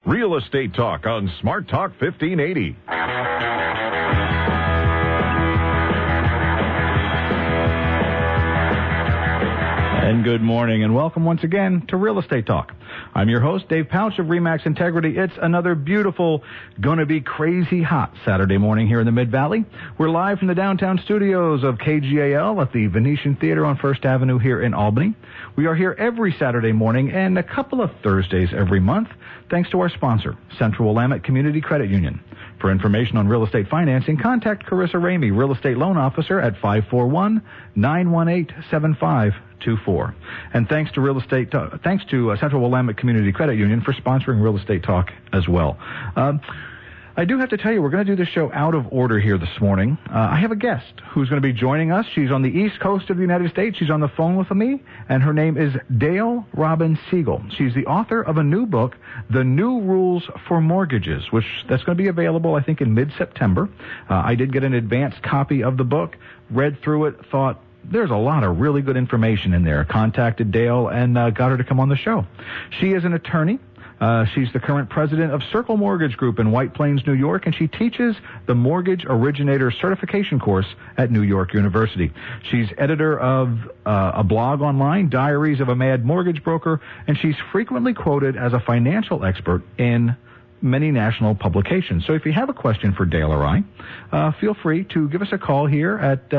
Real Estate Talk on Smart Talk 1580. And good morning, and welcome once again to Real Estate Talk. I'm your host, Dave Pouch of RE/MAX Integrity. It's another beautiful, gonna be crazy hot Saturday morning here in the Mid-Valley. We're live from the downtown studios of KGAL at the Venetian Theater on First Avenue here in Albany. We are here every Saturday morning and a couple of Thursdays every month, thanks to our sponsor, Central Willamette Community Credit Union. For information on real estate financing, contact Carissa Ramey, Real Estate Loan Officer at 541-918-7524. And thanks to Central Willamette Community Credit Union for sponsoring Real Estate Talk as well. I do have to tell you, we're going to do this show out of order here this morning. I have a guest who's going to be joining us. She's on the East Coast of the United States. She's on the phone with me, and her name is Dale Robin Siegel. She's the author of a new book, The New Rules for Mortgages, that's going to be available, I think, in mid-September. I did get an advanced copy of the book, read through it, thought, there's a lot of really good information in there. Contacted Dale and got her to come on the show. She is an attorney. She's the current president of Circle Mortgage Group in White Plains, New York, and she teaches the Mortgage Originator Certification course at New York University. She's editor of a blog online, Diaries of a Mad Mortgage Broker, and she's frequently quoted as a financial expert in many national publications. So if you have a question for Dale or I, feel free to give us a call here at...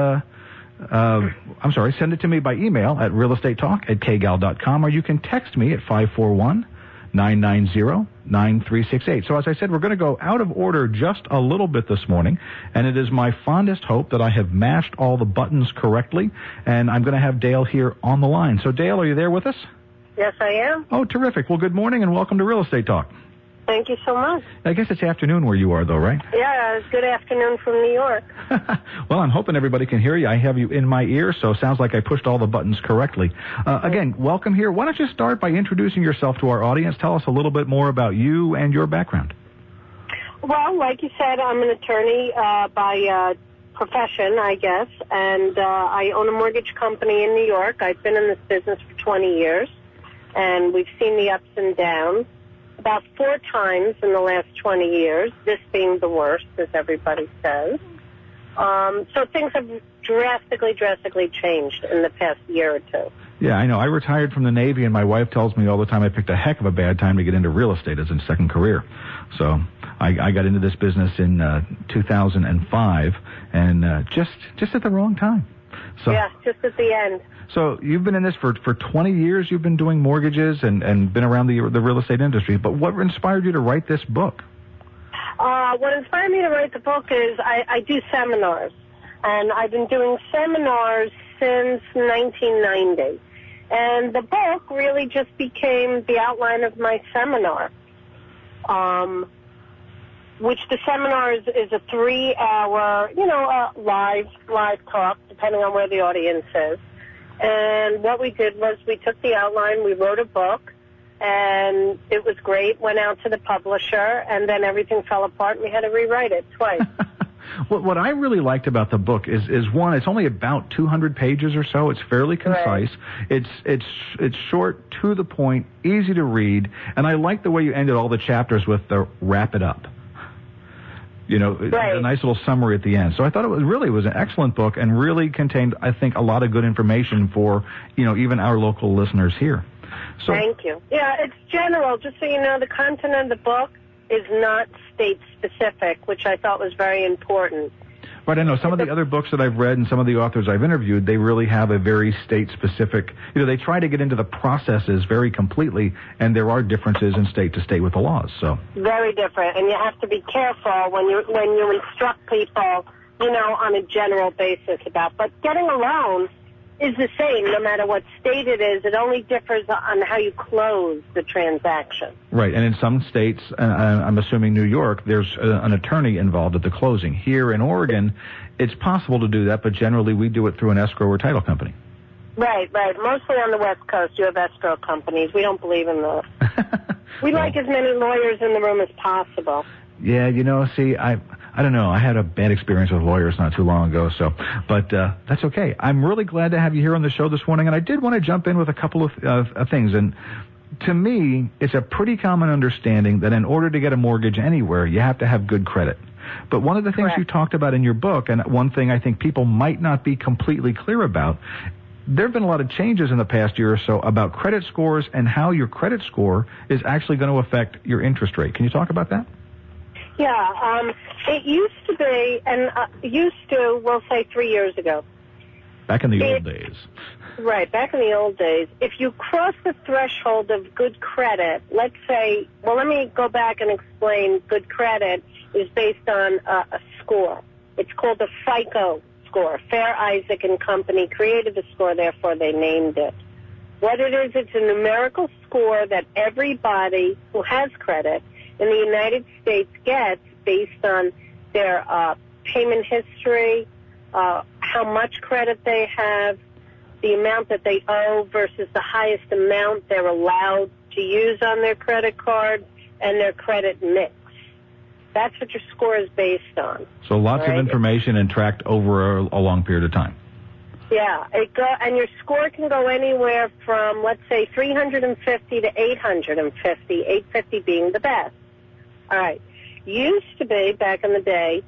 send it to me by email at realestatetalk@kgal.com, or you can text me at 541-990-9368. So as I said, we're going to go out of order just a little bit this morning, and it is my fondest hope that I have mashed all the buttons correctly, and I'm going to have Dale here on the line. So Dale, are you there with us? Yes, I am. Oh, terrific. Well, good morning and welcome to Real Estate Talk. Thank you so much. I guess it's afternoon where you are, though, right? Yeah, it's good afternoon from New York. Well, I'm hoping everybody can hear you. I have you in my ear, so it sounds like I pushed all the buttons correctly. Again, welcome here. Why don't you start by introducing yourself to our audience? Tell us a little bit more about you and your background. Well, like you said, I'm an attorney by profession, I guess, and I own a mortgage company in New York. I've been in this business for 20 years, and we've seen the ups and downs about 4 times in the last 20 years, this being the worst, as everybody says. So things have drastically changed in the past year or two. Yeah, I know. I retired from the Navy, and my wife tells me all the time I picked a heck of a bad time to get into real estate as a second career. So I got into this business in 2005, and just at the wrong time. So, yeah, just at the end. So you've been in this for 20 years. You've been doing mortgages and been around the real estate industry. But what inspired you to write this book? What inspired me to write the book is I do seminars. And I've been doing seminars since 1990. And the book really just became the outline of my seminar, which the seminar is a 3-hour, live talk, depending on where the audience is. And what we did was we took the outline, we wrote a book, and it was great, went out to the publisher, and then everything fell apart, and we had to rewrite it twice. What I really liked about the book is one, it's only about 200 pages or so. It's fairly concise. Right. It's short, to the point, easy to read, and I like the way you ended all the chapters with the wrap it up. Right. A nice little summary at the end. So I thought it was an excellent book and really contained, I think, a lot of good information for, even our local listeners here. So, thank you. Yeah, it's general. Just so you know, the content of the book is not state-specific, which I thought was very important. Right, I know. Some of the other books that I've read and some of the authors I've interviewed, they really have a very state-specific, they try to get into the processes very completely, and there are differences in state to state with the laws, so. Very different, and you have to be careful when you instruct people, on a general basis about, but getting a loan is the same no matter what state it is. It only differs on how you close the transaction. Right, and in some states, I'm assuming New York, there's an attorney involved at the closing. Here in Oregon, it's possible to do that, but generally we do it through an escrow or title company. Right. Mostly on the West Coast, you have escrow companies. We don't believe in those. We like as many lawyers in the room as possible. Yeah, see, I don't know. I had a bad experience with lawyers not too long ago, but that's okay. I'm really glad to have you here on the show this morning, and I did want to jump in with a couple of things. And to me, it's a pretty common understanding that in order to get a mortgage anywhere, you have to have good credit. But one of the things Correct. you talked about in your book, and one thing I think people might not be completely clear about, there have been a lot of changes in the past year or so about credit scores and how your credit score is actually going to affect your interest rate. Can you talk about that? Yeah, it used to be, and we'll say 3 years ago. Back in the old days. Right, back in the old days, if you cross the threshold of good credit, let's say, well, let me go back and explain. Good credit is based on a score. It's called the FICO score. Fair Isaac and Company created the score, therefore they named it. What it is, it's a numerical score that everybody who has credit in the United States gets based on their payment history, how much credit they have, the amount that they owe versus the highest amount they're allowed to use on their credit card, and their credit mix. That's what your score is based on. So lots of information and tracked over a long period of time. Yeah, and your score can go anywhere from, let's say, 350 to 850, 850 being the best. All right. Used to be, back in the day,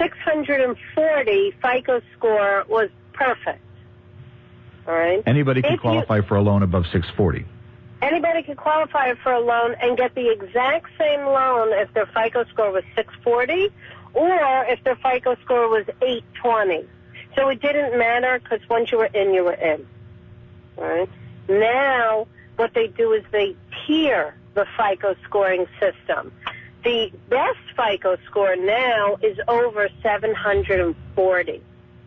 640 FICO score was perfect. All right. Anybody can qualify for a loan above 640. Anybody can qualify for a loan and get the exact same loan if their FICO score was 640 or if their FICO score was 820. So it didn't matter because once you were in, you were in. All right. Now what they do is they tier the FICO scoring system. The best FICO score now is over 740.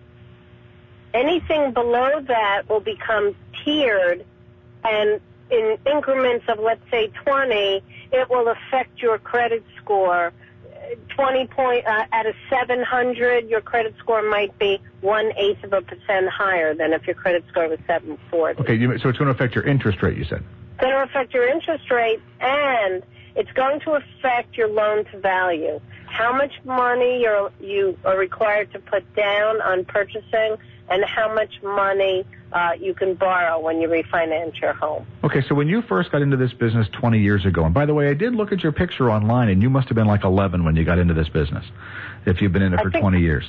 Anything below that will become tiered, and in increments of, let's say, 20, it will affect your credit score. 20 point at a 700, your credit score might be 0.1% higher than if your credit score was 740. Okay, so it's going to affect your interest rate, you said. It's going to affect your interest rate, and it's going to affect your loan to value. How much money you are required to put down on purchasing, and how much money you can borrow when you refinance your home. Okay, so when you first got into this business 20 years ago, and by the way, I did look at your picture online, and you must have been like 11 when you got into this business, if you've been in it for 20 years.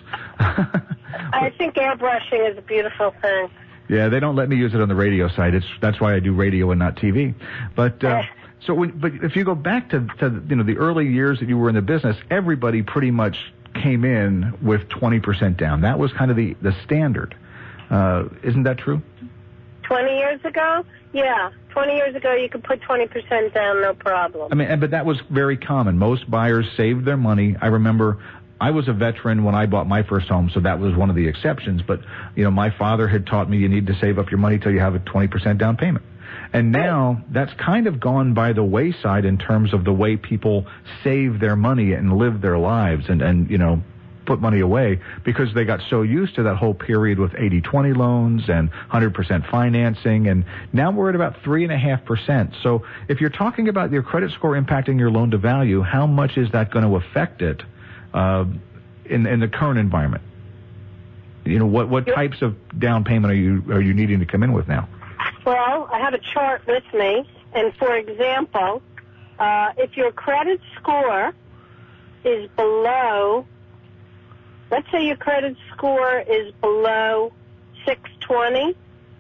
I think airbrushing is a beautiful thing. Yeah, they don't let me use it on the radio side. That's why I do radio and not TV. But but if you go back to the early years that you were in the business, everybody pretty much came in with 20% down. That was kind of the standard. Isn't that true? 20 years ago? Yeah. 20 years ago, you could put 20% down, no problem. I mean, but that was very common. Most buyers saved their money. I remember I was a veteran when I bought my first home, so that was one of the exceptions. But, my father had taught me you need to save up your money till you have a 20% down payment. And now that's kind of gone by the wayside in terms of the way people save their money and live their lives and put money away, because they got so used to that whole period with 80-20 loans and 100% financing, and now we're at about 3.5%. So if you're talking about your credit score impacting your loan to value, how much is that going to affect it in the current environment? What types of down payment are you needing to come in with now? Well, I have a chart with me, and for example, if your credit score is below, let's say your credit score is below 620,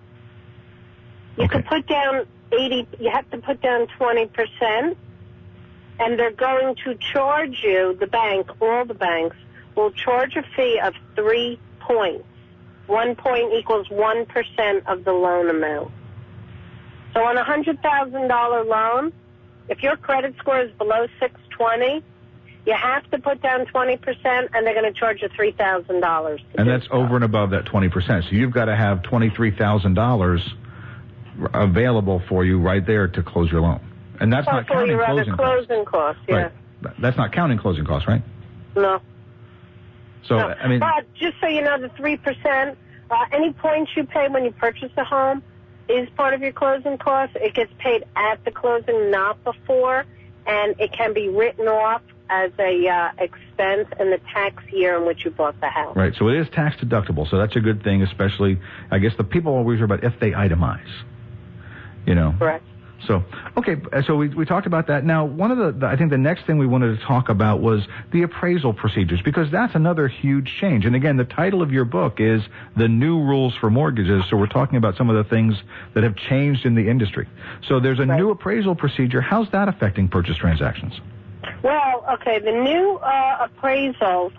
you can put down 80, you have to put down 20%, and they're going to charge you, the bank, all the banks, will charge a fee of 3 points. 1 point equals 1% of the loan amount. So on a $100,000 loan, if your credit score is below 620, you have to put down 20%, and they're going to charge you $3,000. And that's over and above that 20%. So you've got to have $23,000 available for you right there to close your loan. And that's not counting closing costs. Yeah. Right. That's not counting closing costs, right? No. So, no. I mean... But just so you know, the 3%, any points you pay when you purchase a home is part of your closing costs. It gets paid at the closing, not before, and it can be written off as a expense in the tax year in which you bought the house. Right, so it is tax deductible, so that's a good thing, especially, I guess the people always worry about if they itemize, Correct. So, okay, so we talked about that. Now, one of I think the next thing we wanted to talk about was the appraisal procedures, because that's another huge change. And again, the title of your book is The New Rules for Mortgages, so we're talking about some of the things that have changed in the industry. So there's a new appraisal procedure. How's that affecting purchase transactions? Well, okay, the new appraisal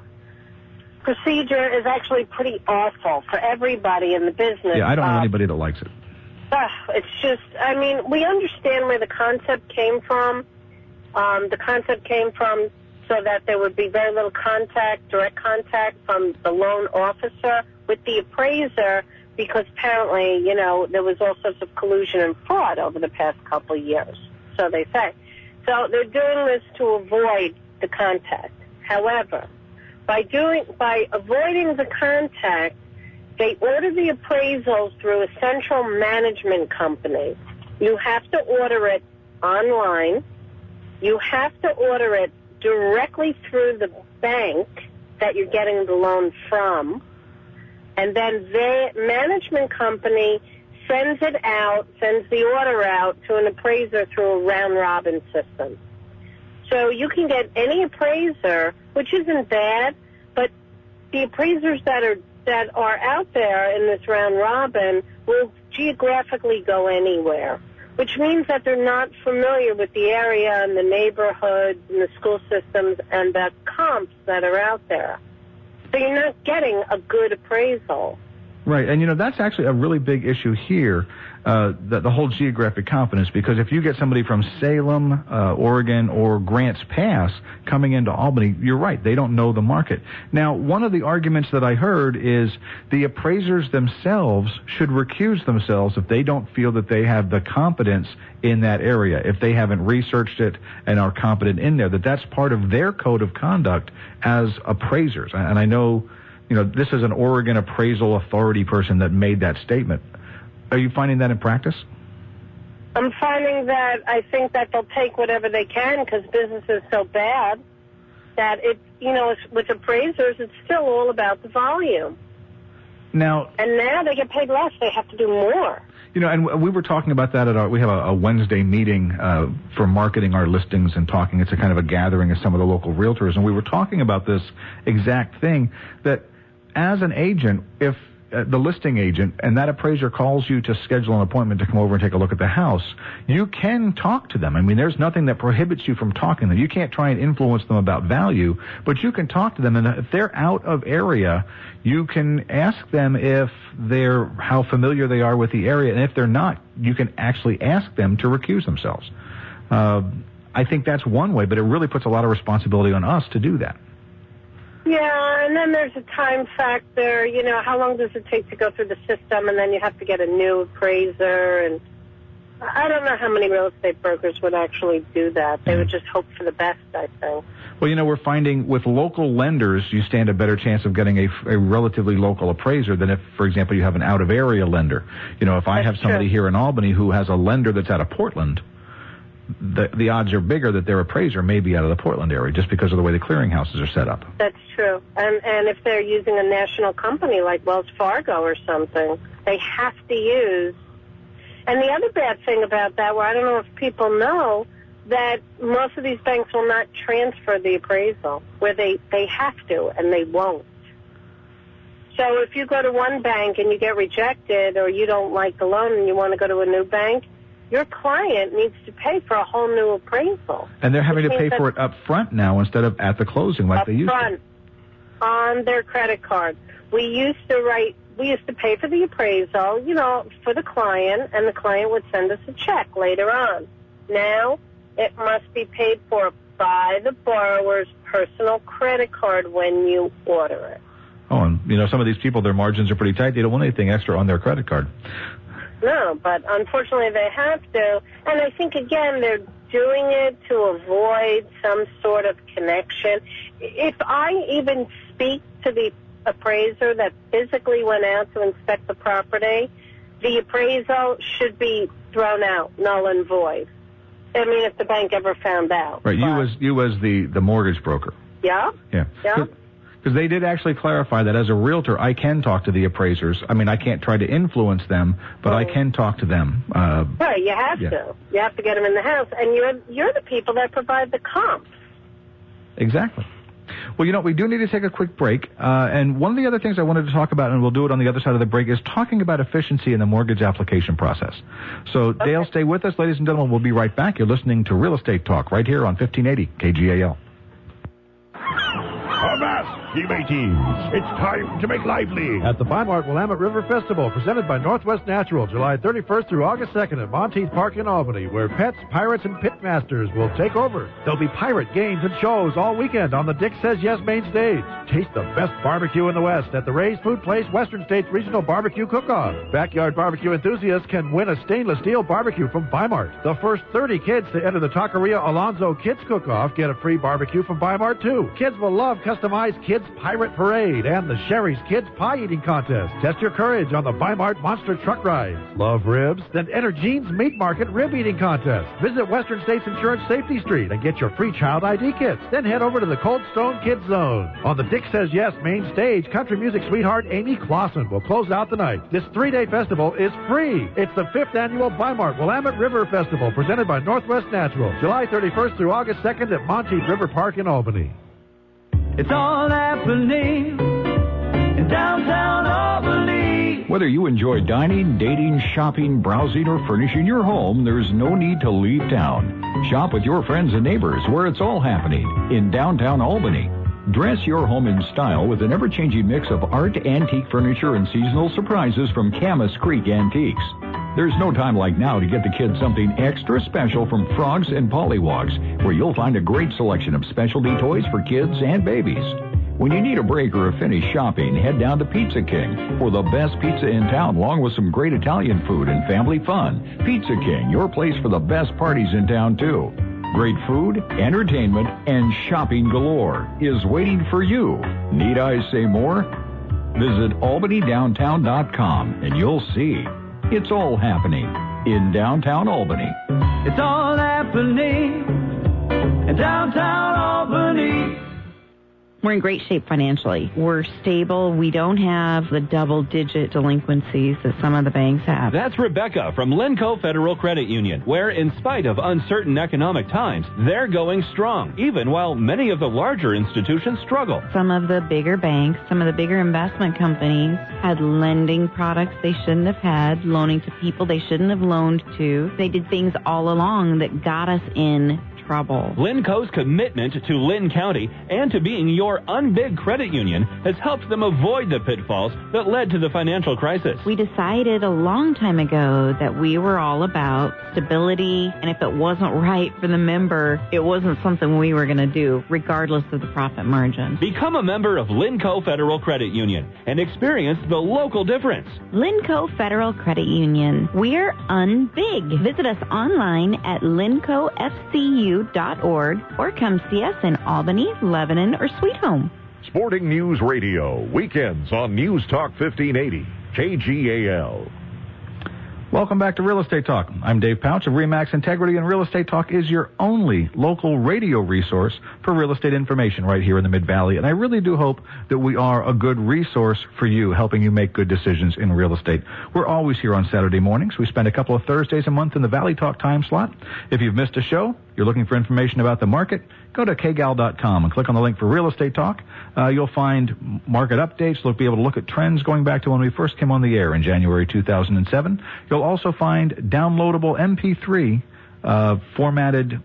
procedure is actually pretty awful for everybody in the business. Yeah, I don't know anybody that likes it. It's just, I mean, we understand where the concept came from. The concept came from so that there would be very little direct contact from the loan officer with the appraiser, because apparently, you know, there was all sorts of collusion and fraud over the past couple of years, so they say. So they're doing this to avoid the contact. However, by avoiding the contact, they order the appraisals through a central management company. You have to order it online. You have to order it directly through the bank that you're getting the loan from. And then the management company sends the order out to an appraiser through a round-robin system. So you can get any appraiser, which isn't bad, but the appraisers that are out there in this round robin will geographically go anywhere, which means that they're not familiar with the area and the neighborhoods and the school systems and the comps that are out there. So you're not getting a good appraisal. Right, and you know, that's actually a really big issue here, the whole geographic confidence, because if you get somebody from Salem, Oregon, or Grants Pass coming into Albany, you're right, they don't know the market. Now, one of the arguments that I heard is the appraisers themselves should recuse themselves if they don't feel that they have the competence in that area, if they haven't researched it and are competent in there, that's part of their code of conduct as appraisers. And I know, you know, this is an Oregon appraisal authority person that made that statement. Are you finding that in practice? I'm finding that I think that they'll take whatever they can because business is so bad that with appraisers, it's still all about the volume. And now they get paid less. They have to do more. You know, and we were talking about that we have a Wednesday meeting for marketing our listings and talking. It's a kind of a gathering of some of the local realtors, and we were talking about this exact thing, that as an agent, if the listing agent and that appraiser calls you to schedule an appointment to come over and take a look at the house, you can talk to them. I mean, there's nothing that prohibits you from talking to them. You can't try and influence them about value, but you can talk to them, and if they're out of area, you can ask them how familiar they are with the area, and if they're not, you can actually ask them to recuse themselves. I think that's one way, but it really puts a lot of responsibility on us to do that. Yeah, and then there's a time factor. You know, how long does it take to go through the system, and then you have to get a new appraiser, and I don't know how many real estate brokers would actually do that. They would just hope for the best, I think. Well, you know, we're finding with local lenders, you stand a better chance of getting a relatively local appraiser than if, for example, you have an out-of-area lender. You know, if I have somebody here in Albany who has a lender that's out of Portland, the odds are bigger that their appraiser may be out of the Portland area just because of the way the clearinghouses are set up. That's true. And if they're using a national company like Wells Fargo or something, they have to use. And the other bad thing about that, where I don't know if people know, that most of these banks will not transfer the appraisal, where they have to, and they won't. So if you go to one bank and you get rejected, or you don't like the loan and you want to go to a new bank, your client needs to pay for a whole new appraisal. And they're having to pay for it up front now instead of at the closing like they used to. Up front, on their credit card. We used to pay for the appraisal, you know, for the client, and the client would send us a check later on. Now, it must be paid for by the borrower's personal credit card when you order it. Oh, and, you know, some of these people, their margins are pretty tight. They don't want anything extra on their credit card. No, but unfortunately they have to. And I think, again, they're doing it to avoid some sort of connection. If I even speak to the appraiser that physically went out to inspect the property, the appraisal should be thrown out, null and void. I mean, if the bank ever found out. Right, you as the mortgage broker. Yeah. Yeah. Yeah. Because they did actually clarify that as a realtor, I can talk to the appraisers. I mean, I can't try to influence them, but I can talk to them. Right, you have to. You have to get them in the house, and you're the people that provide the comps. Exactly. Well, we do need to take a quick break. And one of the other things I wanted to talk about, and we'll do it on the other side of the break, is talking about efficiency in the mortgage application process. So, Dale, stay with us. Ladies and gentlemen, we'll be right back. You're listening to Real Estate Talk right here on 1580 KGAL. Avast, ye mateys! It's time to make lively. At the Weimart Willamette River Festival, presented by Northwest Natural, July 31st through August 2nd at Monteith Park in Albany, where pets, pirates, and pitmasters will take over. There'll be pirate games and shows all weekend on the Dick Says Yes main stage. Taste the best barbecue in the West at the Ray's Food Place Western States Regional Barbecue Cook-Off. Backyard barbecue enthusiasts can win a stainless steel barbecue from Weimart. The first 30 kids to enter the Taqueria Alonzo Kids Cook-Off get a free barbecue from Weimart, too. Kids will love customized Kids Pirate Parade and the Sherry's Kids Pie Eating Contest. Test your courage on the Weimart Monster Truck Rides. Love ribs? Then enter Gene's Meat Market Rib Eating Contest. Visit Western States Insurance Safety Street and get your free child ID kits. Then head over to the Cold Stone Kids Zone. On the Dick Says Yes main stage, country music sweetheart Amy Clausen will close out the night. This 3-day festival is free. It's the 5th annual Weimart Willamette River Festival presented by Northwest Natural. July 31st through August 2nd at Monteith River Park in Albany. It's all happening in downtown Albany. Whether you enjoy dining, dating, shopping, browsing, or furnishing your home, there's no need to leave town. Shop with your friends and neighbors where it's all happening in downtown Albany. Dress your home in style with an ever-changing mix of art, antique furniture, and seasonal surprises from Camas Creek Antiques. There's no time like now to get the kids something extra special from Frogs and Pollywogs, where you'll find a great selection of specialty toys for kids and babies. When you need a break or a finish shopping, head down to Pizza King for the best pizza in town, along with some great Italian food and family fun. Pizza King, your place for the best parties in town, too. Great food, entertainment, and shopping galore is waiting for you. Need I say more? Visit albanydowntown.com and you'll see. It's all happening in downtown Albany. It's all happening in downtown Albany. We're in great shape financially. We're stable. We don't have the double-digit delinquencies that some of the banks have. That's Rebecca from Linco Federal Credit Union, where in spite of uncertain economic times, they're going strong, even while many of the larger institutions struggle. Some of the bigger banks, some of the bigger investment companies had lending products they shouldn't have had, loaning to people they shouldn't have loaned to. They did things all along that got us in trouble. Linco's commitment to Lynn County and to being your unbig credit union has helped them avoid the pitfalls that led to the financial crisis. We decided a long time ago that we were all about stability, and if it wasn't right for the member, it wasn't something we were going to do, regardless of the profit margin. Become a member of Linco Federal Credit Union and experience the local difference. Linco Federal Credit Union. We're unbig. Visit us online at lincofcu.org or come see us in Albany, Lebanon, or Sweet Home. Sporting News Radio, weekends on News Talk 1580, KGAL. Welcome back to Real Estate Talk. I'm Dave Pouch of RE/MAX Integrity, and Real Estate Talk is your only local radio resource for real estate information right here in the Mid-Valley. And I really do hope that we are a good resource for you, helping you make good decisions in real estate. We're always here on Saturday mornings. We spend a couple of Thursdays a month in the Valley Talk time slot. If you've missed a show, you're looking for information about the market, go to kgal.com and click on the link for Real Estate Talk. You'll find market updates. You'll be able to look at trends going back to when we first came on the air in January 2007. You'll also find downloadable MP3 formatted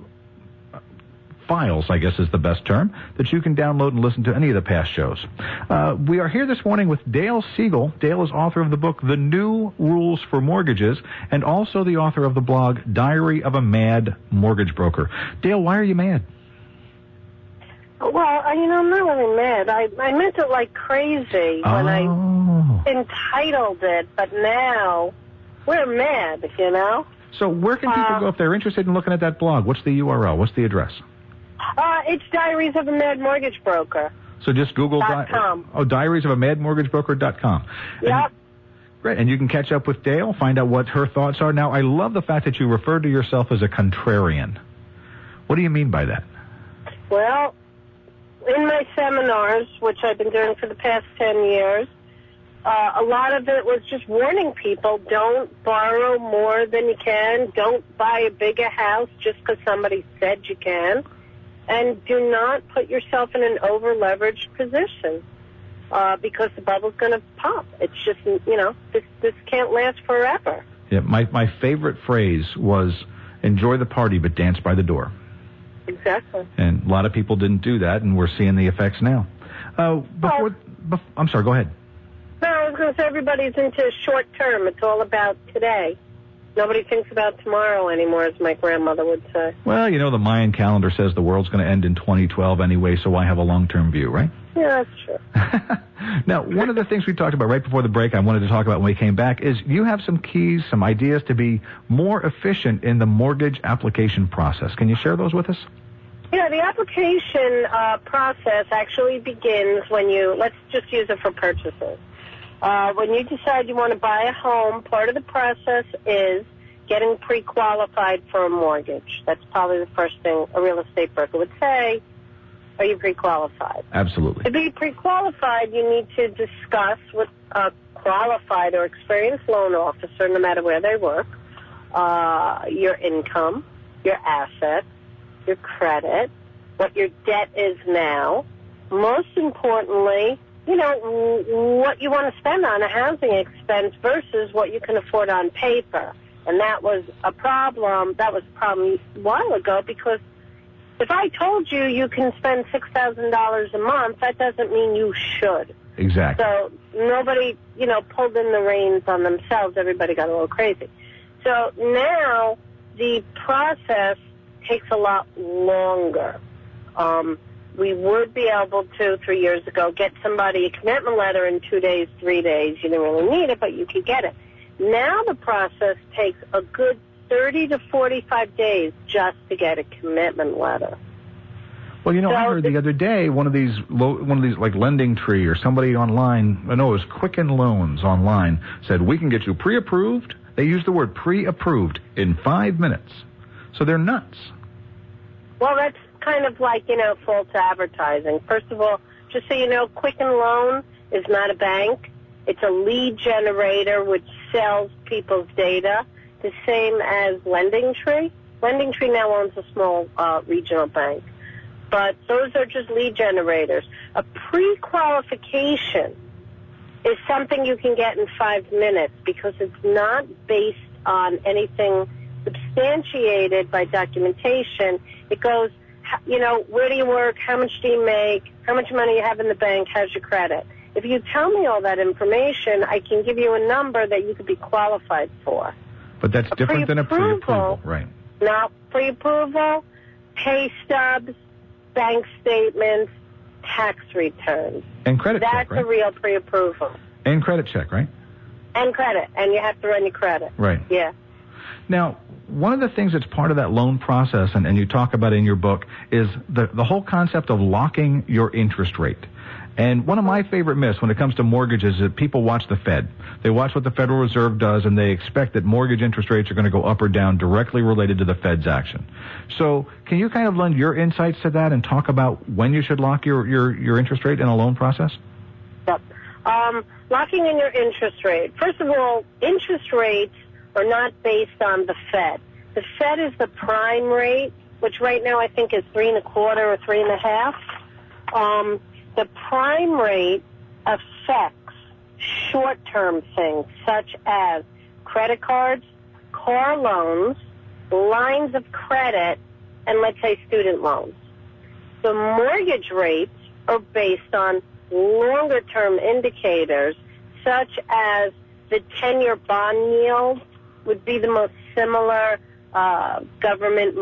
files, I guess is the best term, that you can download and listen to any of the past shows. We are here this morning with Dale Siegel. Dale is author of the book, The New Rules for Mortgages, and also the author of the blog, Diary of a Mad Mortgage Broker. Dale, why are you mad? Well, I'm not really mad. I meant it like crazy when I entitled it, but now we're mad, So where can people go if they're interested in looking at that blog? What's the URL? What's the address? It's Diaries of a Mad Mortgage Broker. So just Google .com. Diaries of a Mad Mortgage Broker.com. Yep. Great. And you can catch up with Dale, find out what her thoughts are. Now, I love the fact that you refer to yourself as a contrarian. What do you mean by that? Well, in my seminars, which I've been doing for the past 10 years, a lot of it was just warning people, don't borrow more than you can, don't buy a bigger house just because somebody said you can, and do not put yourself in an over-leveraged position because the bubble's going to pop. It's just, this can't last forever. Yeah, my favorite phrase was, enjoy the party, but dance by the door. Exactly. And a lot of people didn't do that, and we're seeing the effects now. I'm sorry, go ahead. No, I was going to say everybody's into short term. It's all about today. Nobody thinks about tomorrow anymore, as my grandmother would say. Well, the Mayan calendar says the world's going to end in 2012 anyway, so I have a long-term view, right? Yeah, that's true. Now, one of the things we talked about right before the break, I wanted to talk about when we came back, is you have some keys, some ideas to be more efficient in the mortgage application process. Can you share those with us? Yeah, the application process actually begins when let's just use it for purchases. When you decide you want to buy a home, part of the process is getting pre-qualified for a mortgage. That's probably the first thing a real estate broker would say. Are you pre-qualified? Absolutely. To be pre-qualified, you need to discuss with a qualified or experienced loan officer, no matter where they work, your income, your assets, your credit, what your debt is now. Most importantly, what you want to spend on a housing expense versus what you can afford on paper. And that was a problem. That was a problem a while ago because if I told you can spend $6,000 a month, that doesn't mean you should. Exactly. So nobody, pulled in the reins on themselves. Everybody got a little crazy. So now the process takes a lot longer. We would be able to, 3 years ago, get somebody a commitment letter in 2 days, 3 days. You didn't really need it, but you could get it. Now the process takes a good 30 to 45 days just to get a commitment letter. Well, I heard the other day one of these like Lending Tree or somebody online, it was Quicken Loans online, said we can get you pre-approved. They used the word pre-approved in 5 minutes. So they're nuts. Well, that's kind of like, false advertising. First of all, just so you know, Quicken Loan is not a bank. It's a lead generator which sells people's data, the same as Lending Tree. Lending Tree now owns a small regional bank. But those are just lead generators. A pre-qualification is something you can get in 5 minutes because it's not based on anything substantiated by documentation. It goes, where do you work, how much do you make, how much money you have in the bank, how's your credit. If you tell me all that information, I can give you a number that you could be qualified for. But that's different than a pre-approval, right? Now, pre-approval, pay stubs, bank statements, tax returns. And credit check, right? That's a real pre-approval. And credit check, right? And credit. And you have to run your credit. Right. Yeah. Now, one of the things that's part of that loan process, and you talk about in your book, is the whole concept of locking your interest rate. And one of my favorite myths when it comes to mortgages is that people watch the Fed. They watch what the Federal Reserve does, and they expect that mortgage interest rates are going to go up or down directly related to the Fed's action. So can you kind of lend your insights to that and talk about when you should lock your interest rate in a loan process? Yep. Locking in your interest rate. First of all, interest rates are not based on the Fed. The Fed is the prime rate, which right now I think is 3.25 or 3.5. The prime rate affects short-term things such as credit cards, car loans, lines of credit, and let's say student loans. The mortgage rates are based on longer-term indicators such as the 10-year bond yield would be the most similar government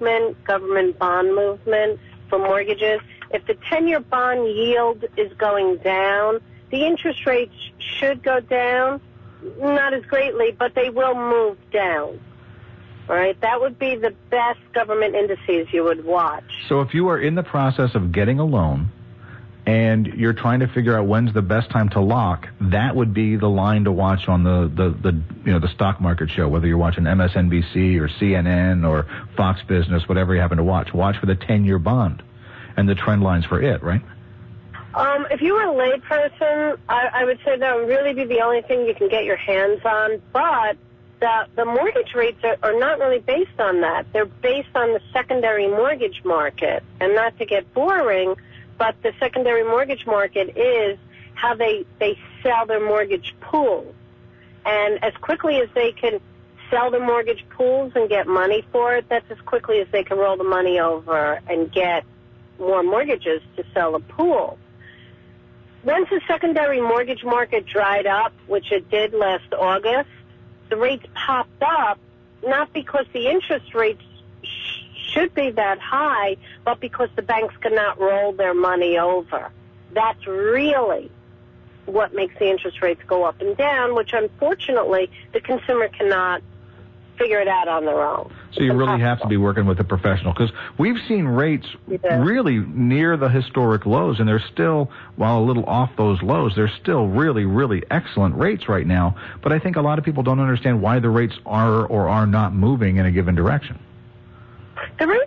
bond movement for mortgages. If the 10-year bond yield is going down, the interest rates should go down, not as greatly, but they will move down. All right, that would be the best government indices you would watch. So if you are in the process of getting a loan and you're trying to figure out when's the best time to lock, that would be the line to watch on the stock market show, whether you're watching MSNBC or CNN or Fox Business, whatever you happen to watch. Watch for the 10-year bond. and the trend lines for it, right? If you were a layperson, I would say that would really be the only thing you can get your hands on. But the mortgage rates are not really based on that. They're based on the secondary mortgage market. And not to get boring, but the secondary mortgage market is how they sell their mortgage pools. And as quickly as they can sell the mortgage pools and get money for it, that's as quickly as they can roll the money over and get more mortgages to sell a pool. Once the secondary mortgage market dried up, which it did last August, the rates popped up, not because the interest rates should be that high, but because the banks cannot roll their money over. That's really what makes the interest rates go up and down, which unfortunately the consumer cannot figure it out on their own. So you really have to be working with a professional, because we've seen rates really near the historic lows, and they're still, while a little off those lows, they're still really, really excellent rates right now. But I think a lot of people don't understand why the rates are or are not moving in a given direction. The rates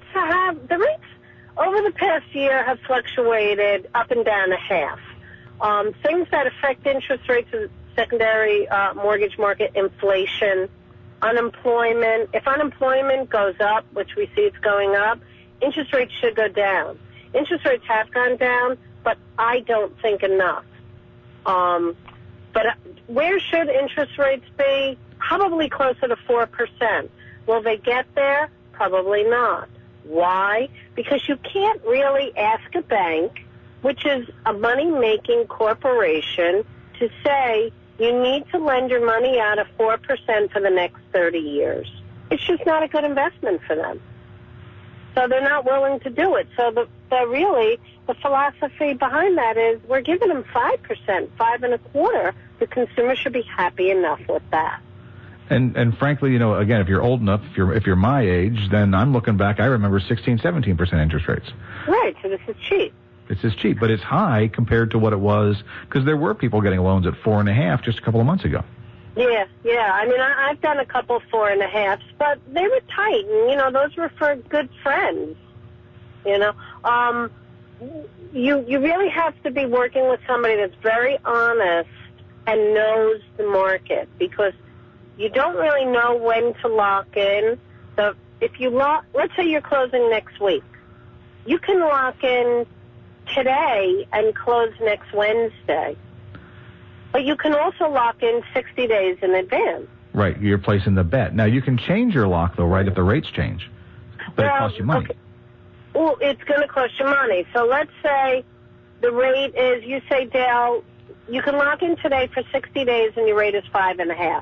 over the past year have fluctuated up and down a half. Things that affect interest rates in the secondary mortgage market: inflation, unemployment. If unemployment goes up, which we see it's going up, interest rates should go down. Interest rates have gone down, but I don't think enough. But where should interest rates be? Probably closer to 4%. Will they get there? Probably not. Why? Because you can't really ask a bank, which is a money-making corporation, to say you need to lend your money out at 4% for the next 30 years. It's just not a good investment for them. So they're not willing to do it. So the philosophy behind that is we're giving them 5%, 5.25%. The consumer should be happy enough with that. And frankly, again, if you're old enough, if you're my age, then I'm looking back, I remember 16, 17% interest rates. Right, so this is cheap. This is cheap, but it's high compared to what it was, because there were people getting loans at 4.5% just a couple of months ago. Yeah. I mean, I've done a couple 4.5s, but they were tight, and those were for good friends. You really have to be working with somebody that's very honest and knows the market, because you don't really know when to lock in. So let's say you're closing next week, you can lock in today and close next Wednesday. But you can also lock in 60 days in advance. Right, you're placing the bet. Now, you can change your lock, though, right, if the rates change. But it costs you money. Okay. Well, it's going to cost you money. So let's say the rate is, you say, Dale, you can lock in today for 60 days and your rate is 5.5.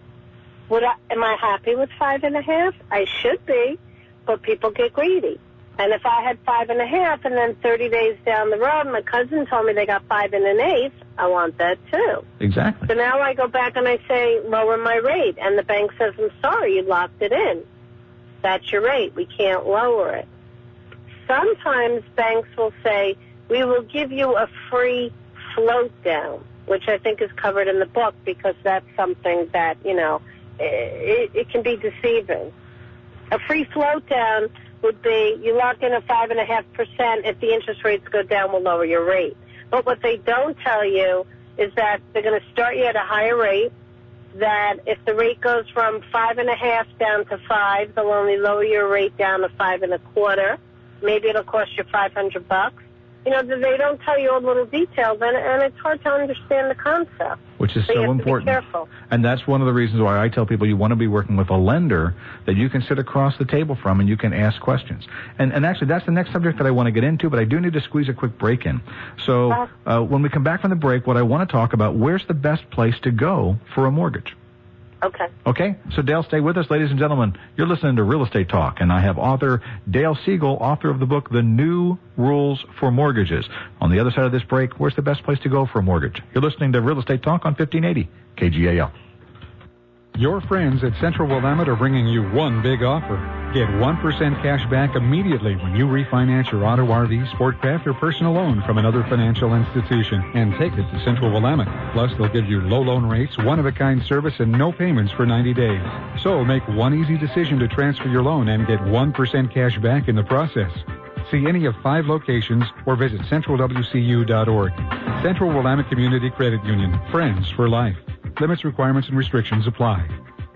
Am I happy with 5.5? I should be, but people get greedy. And if I had 5.5 and then 30 days down the road, my cousin told me they got 5 1/8, I want that too. Exactly. So now I go back and I say, lower my rate. And the bank says, I'm sorry, you locked it in. That's your rate. We can't lower it. Sometimes banks will say, we will give you a free float down, which I think is covered in the book, because that's something that, it can be deceiving. A free float down would be you lock in at 5.5%. If the interest rates go down, we'll lower your rate. But what they don't tell you is that they're going to start you at a higher rate, that if the rate goes from 5.5 down to 5, they'll only lower your rate down to 5.25. Maybe it'll cost you $500. They don't tell you all the little details, and it's hard to understand the concept. Which is so important. Be careful. And that's one of the reasons why I tell people you want to be working with a lender that you can sit across the table from and you can ask questions. And actually, that's the next subject that I want to get into, but I do need to squeeze a quick break in. So when we come back from the break, what I want to talk about, where's the best place to go for a mortgage? Okay, so Dale, stay with us, ladies and gentlemen. You're listening to Real Estate Talk, and I have author Dale Siegel, author of the book, The New Rules for Mortgages. On the other side of this break, where's the best place to go for a mortgage? You're listening to Real Estate Talk on 1580 KGAL. Your friends at Central Willamette are bringing you one big offer. Get 1% cash back immediately when you refinance your auto, RV, sportcraft, or personal loan from another financial institution and take it to Central Willamette. Plus, they'll give you low loan rates, one-of-a-kind service, and no payments for 90 days. So make one easy decision to transfer your loan and get 1% cash back in the process. See any of 5 locations or visit centralwcu.org. Central Willamette Community Credit Union. Friends for life. Limits, requirements, and restrictions apply.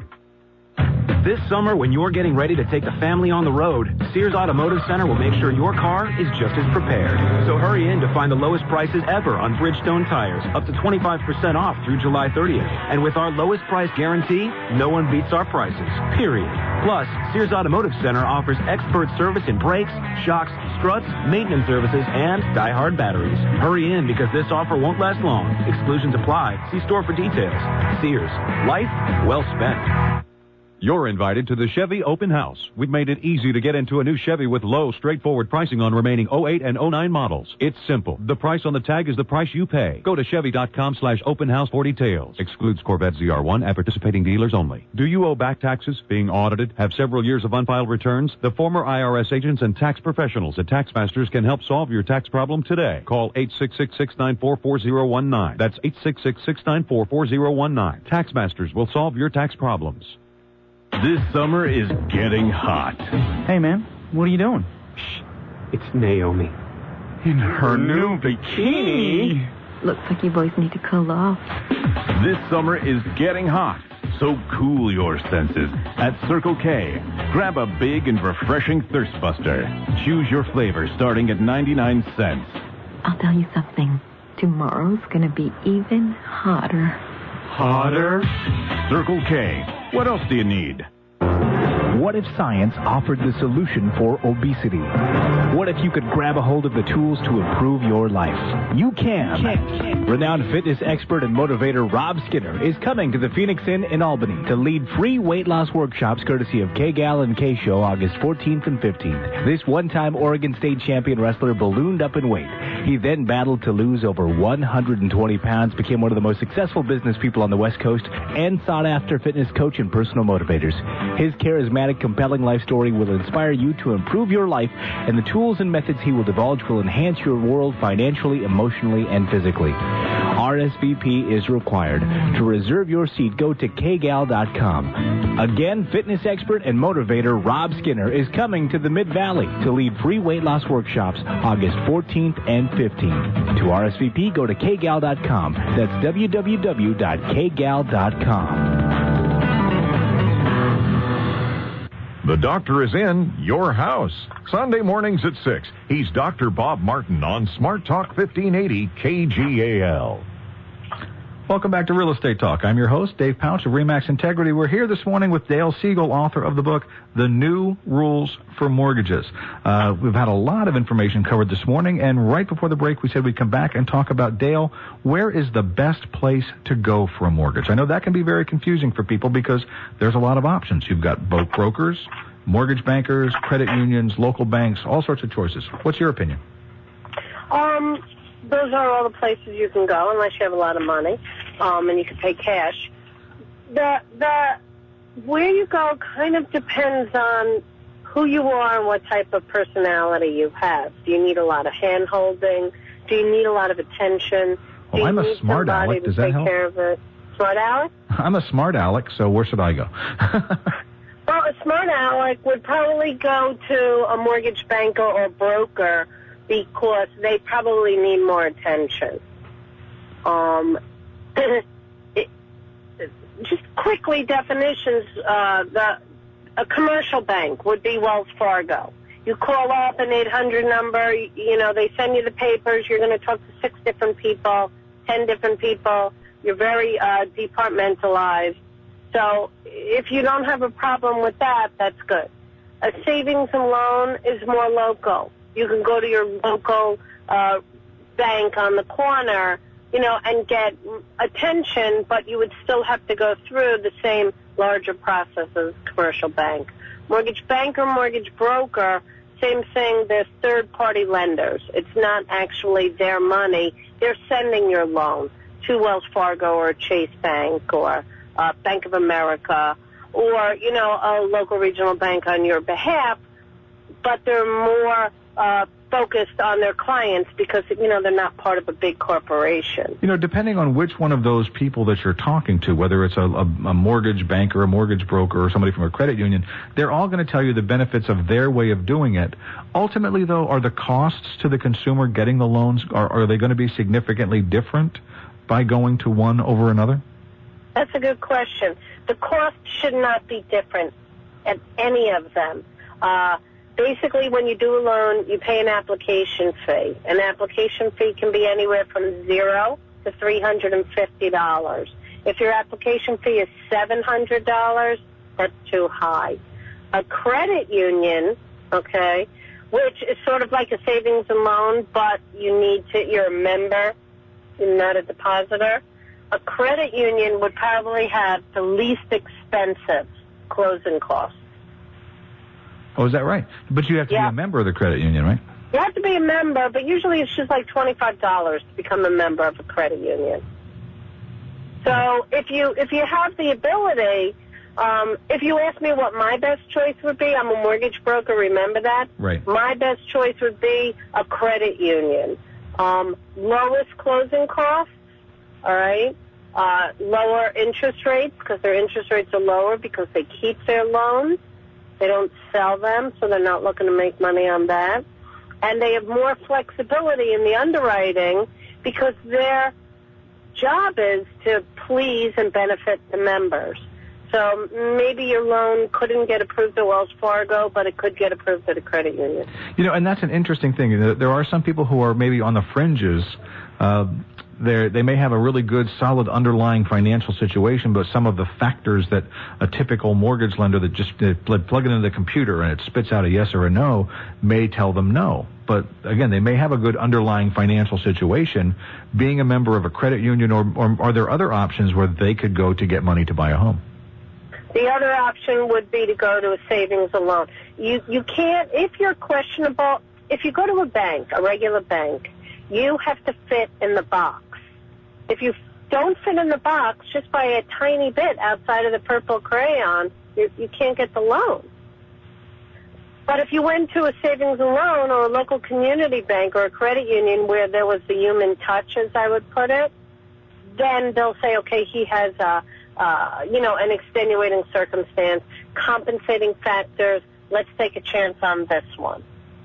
This summer, when you're getting ready to take the family on the road, Sears Automotive Center will make sure your car is just as prepared. So hurry in to find the lowest prices ever on Bridgestone tires, up to 25% off through July 30th. And with our lowest price guarantee, no one beats our prices, period. Plus, Sears Automotive Center offers expert service in brakes, shocks, struts, maintenance services, and die-hard batteries. Hurry in because this offer won't last long. Exclusions apply. See store for details. Sears. Life well spent. You're invited to the Chevy Open House. We've made it easy to get into a new Chevy with low, straightforward pricing on remaining 08 and 09 models. It's simple. The price on the tag is the price you pay. Go to Chevy.com/open house for details. Excludes Corvette ZR1 at participating dealers only. Do you owe back taxes? Being audited? Have several years of unfiled returns? The former IRS agents and tax professionals at TaxMasters can help solve your tax problem today. Call 866-694-4019. That's 866-694-4019. TaxMasters will solve your tax problems. This summer is getting hot. Hey, man, what are you doing? Shh, it's Naomi. In her new bikini. Looks like you boys need to cool off. This summer is getting hot, so cool your senses at Circle K. Grab a big and refreshing thirst buster. Choose your flavor starting at 99 cents. I'll tell you something. Tomorrow's gonna be even hotter. Hotter? Circle K. What else do you need? What if science offered the solution for obesity? What if you could grab a hold of the tools to improve your life? You can. Renowned fitness expert and motivator Rob Skinner is coming to the Phoenix Inn in Albany to lead free weight loss workshops courtesy of K-Gal and K-Show August 14th and 15th. This one-time Oregon State champion wrestler ballooned up in weight. He then battled to lose over 120 pounds, became one of the most successful business people on the West Coast, and sought-after fitness coach and personal motivators. His charismatic, compelling life story will inspire you to improve your life, and the tools and methods he will divulge will enhance your world financially, emotionally, and physically. RSVP is required. To reserve your seat, go to kgal.com. Again, fitness expert and motivator Rob Skinner is coming to the Mid-Valley to lead free weight loss workshops August 14th and 15th. To RSVP, go to kgal.com. That's www.kgal.com. The doctor is in your house. Sunday mornings at 6. He's Dr. Bob Martin on Smart Talk 1580 KGAL. Welcome back to Real Estate Talk. I'm your host, Dave Pouch of RE/MAX Integrity. We're here this morning with Dale Siegel, author of the book, The New Rules for Mortgages. We've had a lot of information covered this morning, and right before the break, we said we'd come back and talk about, Dale, where is the best place to go for a mortgage? I know that can be very confusing for people because there's a lot of options. You've got both brokers, mortgage bankers, credit unions, local banks, all sorts of choices. What's your opinion? Those are all the places you can go unless you have a lot of money, and you can pay cash. The where you go kind of depends on who you are and what type of personality you have. Do you need a lot of hand-holding? Do you need a lot of attention? Oh, I'm a smart aleck. Does that help? Care of it? Smart aleck? I'm a smart aleck, so where should I go? Well, a smart aleck would probably go to a mortgage banker or broker because they probably need more attention. Just quickly, definitions, a commercial bank would be Wells Fargo. You call up an 800 number, they send you the papers, you're going to talk to 6 different people, 10 different people, you're very departmentalized. So if you don't have a problem with that, that's good. A savings and loan is more local. You can go to your local bank on the corner, and get attention, but you would still have to go through the same larger process as a commercial bank. Mortgage banker, mortgage broker, same thing, they're third-party lenders. It's not actually their money. They're sending your loan to Wells Fargo or Chase Bank or Bank of America or, a local regional bank on your behalf, but they're more focused on their clients because, they're not part of a big corporation. Depending on which one of those people that you're talking to, whether it's a mortgage banker, a mortgage broker, or somebody from a credit union, they're all going to tell you the benefits of their way of doing it. Ultimately, though, are the costs to the consumer getting the loans, are they going to be significantly different by going to one over another? That's a good question. The cost should not be different at any of them. Basically, when you do a loan, you pay an application fee. An application fee can be anywhere from $0 to $350. If your application fee is $700, that's too high. A credit union, okay, which is sort of like a savings and loan, but you're a member, you're not a depositor. A credit union would probably have the least expensive closing costs. Oh, is that right? But you have to be a member of the credit union, right? You have to be a member, but usually it's just like $25 to become a member of a credit union. So if you have the ability, if you ask me what my best choice would be, I'm a mortgage broker, remember that? Right. My best choice would be a credit union. Lowest closing costs, all right? Lower interest rates, because their interest rates are lower because they keep their loans. They don't sell them, so they're not looking to make money on that. And they have more flexibility in the underwriting because their job is to please and benefit the members. So maybe your loan couldn't get approved at Wells Fargo, but it could get approved at a credit union. And that's an interesting thing. There are some people who are maybe on the fringes. They may have a really good, solid underlying financial situation, but some of the factors that a typical mortgage lender that just plug it into the computer and it spits out a yes or a no may tell them no. But again, they may have a good underlying financial situation. Being a member of a credit union, or are there other options where they could go to get money to buy a home? The other option would be to go to a savings and loan. You can't, if you're questionable, if you go to a bank, a regular bank, you have to fit in the box. If you don't fit in the box just by a tiny bit outside of the purple crayon, you can't get the loan. But if you went to a savings and loan or a local community bank or a credit union where there was the human touch, as I would put it, then they'll say, okay, he has an extenuating circumstance, compensating factors. Let's take a chance on this one.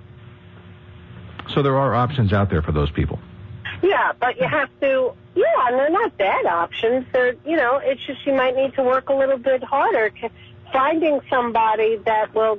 So there are options out there for those people. Yeah, but you have to, and they're not bad options. They're, it's just you might need to work a little bit harder finding somebody that will,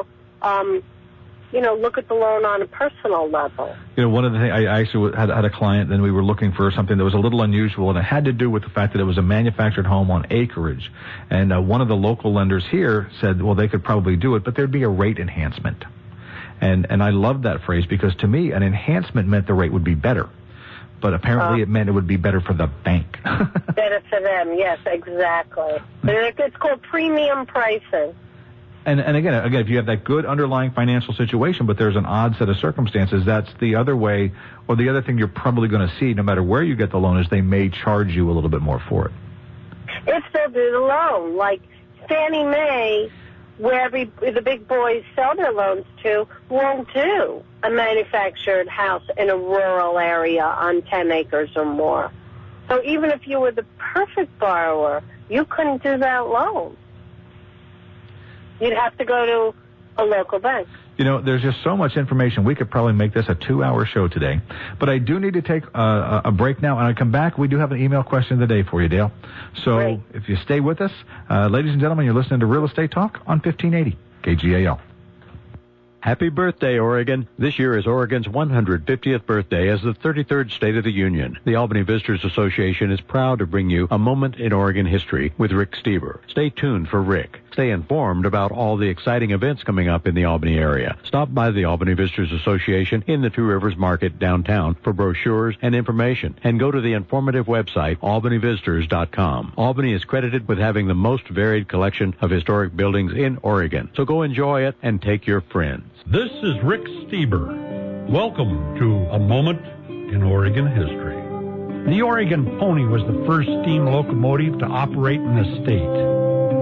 look at the loan on a personal level. One of the things, I actually had a client, and we were looking for something that was a little unusual, and it had to do with the fact that it was a manufactured home on acreage. And one of the local lenders here said, well, they could probably do it, but there'd be a rate enhancement. And I loved that phrase because to me, an enhancement meant the rate would be better. But apparently it meant it would be better for the bank. Better for them, yes, exactly. It's called premium pricing. And again, if you have that good underlying financial situation, but there's an odd set of circumstances, that's the other way, or the other thing you're probably going to see, no matter where you get the loan, is they may charge you a little bit more for it. If they'll do the loan, like Fannie Mae, where the big boys sell their loans to, won't do a manufactured house in a rural area on 10 acres or more. So even if you were the perfect borrower, you couldn't do that loan. You'd have to go to a local bank. There's just so much information. We could probably make this a 2-hour show today. But I do need to take a break now. And I come back, we do have an email question of the day for you, Dale. So if you stay with us, ladies and gentlemen, you're listening to Real Estate Talk on 1580 KGAL. Happy birthday, Oregon. This year is Oregon's 150th birthday as the 33rd state of the Union. The Albany Visitors Association is proud to bring you A Moment in Oregon History with Rick Stever. Stay tuned for Rick. Stay informed about all the exciting events coming up in the Albany area. Stop by the Albany Visitors Association in the Two Rivers Market downtown for brochures and information. And go to the informative website, albanyvisitors.com. Albany is credited with having the most varied collection of historic buildings in Oregon. So go enjoy it and take your friends. This is Rick Steber. Welcome to A Moment in Oregon History. The Oregon Pony was the first steam locomotive to operate in the state.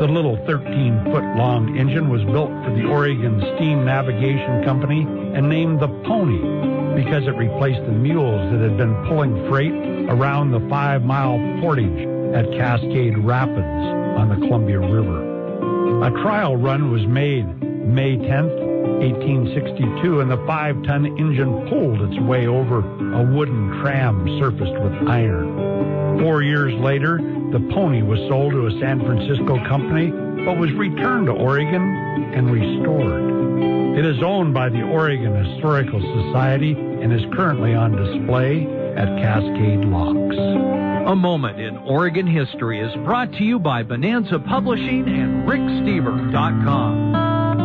The little 13-foot-long engine was built for the Oregon Steam Navigation Company and named the Pony because it replaced the mules that had been pulling freight around the 5-mile portage at Cascade Rapids on the Columbia River. A trial run was made May 10th, 1862, and the 5-ton engine pulled its way over a wooden tram surfaced with iron. 4 years later, the Pony was sold to a San Francisco company, but was returned to Oregon and restored. It is owned by the Oregon Historical Society and is currently on display at Cascade Locks. A Moment in Oregon History is brought to you by Bonanza Publishing and RickStever.com.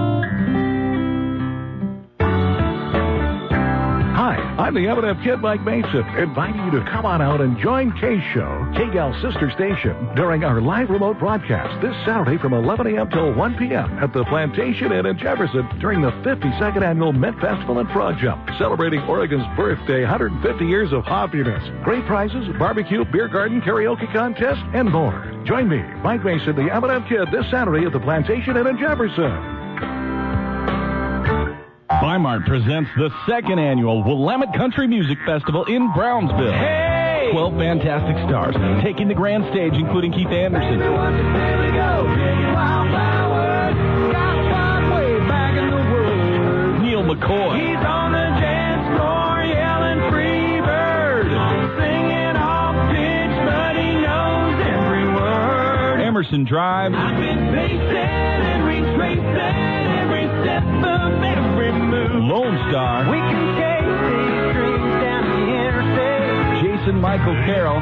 Hi, I'm the M&M Kid Mike Mason, inviting you to come on out and join Kay's show, KGAL's sister station, during our live remote broadcast this Saturday from 11 a.m. till 1 p.m. at the Plantation Inn in Jefferson during the 52nd Annual Mint Festival and Frog Jump, celebrating Oregon's birthday, 150 years of happiness. Great prizes, barbecue, beer garden, karaoke contest, and more. Join me, Mike Mason, the M&M Kid, this Saturday at the Plantation Inn in Jefferson. Weimar presents the 2nd annual Willamette Country Music Festival in Brownsville. Hey! 12 fantastic stars taking the grand stage, including Keith Anderson, Neil McCoy, he's on the dance floor yelling free bird, singing off pitch, but he knows every word. Emerson Drive, I've been pacing and retracing every step of every move. Lone Star, we can chase these dreams down the interstate. Jason Michael Carroll,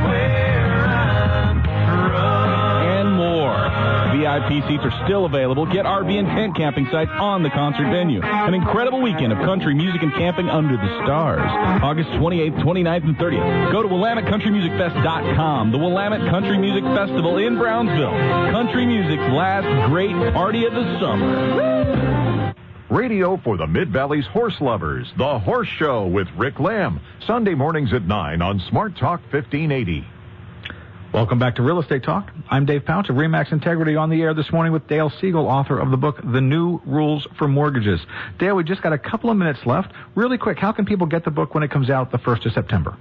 and more. VIP seats are still available. Get RV and tent camping sites on the concert venue. An incredible weekend of country music and camping under the stars. August 28th, 29th, and 30th. Go to WillametteCountryMusicFest.com. The Willamette Country Music Festival in Brownsville. Country music's last great party of the summer. Radio for the Mid-Valley's horse lovers. The Horse Show with Rick Lamb. Sunday mornings at 9 on Smart Talk 1580. Welcome back to Real Estate Talk. I'm Dave Pouch of RE/MAX Integrity, on the air this morning with Dale Siegel, author of the book, The New Rules for Mortgages. Dale, we just got a couple of minutes left. Really quick, how can people get the book when it comes out the 1st of September?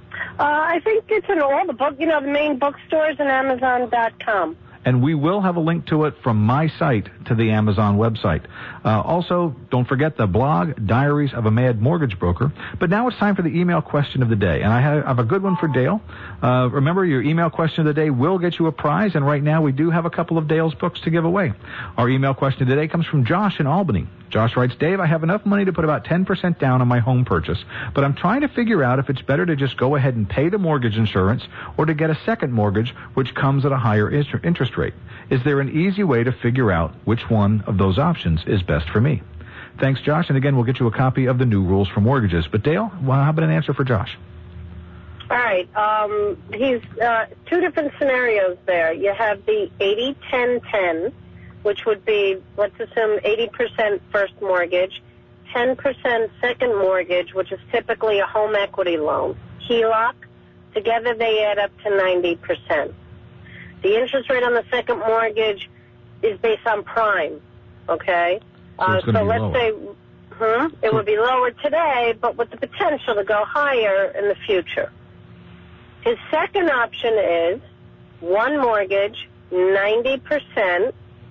I think it's in all the book, the main bookstores and Amazon.com. And we will have a link to it from my site to the Amazon website. Also, don't forget the blog, Diaries of a Mad Mortgage Broker. But now it's time for the email question of the day. And I have a good one for Dale. Remember, your email question of the day will get you a prize. And right now, we do have a couple of Dale's books to give away. Our email question of the day comes from Josh in Albany. Josh writes, Dave, I have enough money to put about 10% down on my home purchase, but I'm trying to figure out if it's better to just go ahead and pay the mortgage insurance or to get a second mortgage, which comes at a higher interest rate. Is there an easy way to figure out which one of those options is best for me? Thanks, Josh. And again, we'll get you a copy of The New Rules for Mortgages. But Dale, how about an answer for Josh? All right. He's two different scenarios there. You have the 80-10-10, which would be, let's assume, 80% first mortgage, 10% second mortgage, which is typically a home equity loan, HELOC. Together they add up to 90%. The interest rate on the second mortgage is based on prime, okay? So let's say it would be lower today, but with the potential to go higher in the future. His second option is one mortgage, 90%.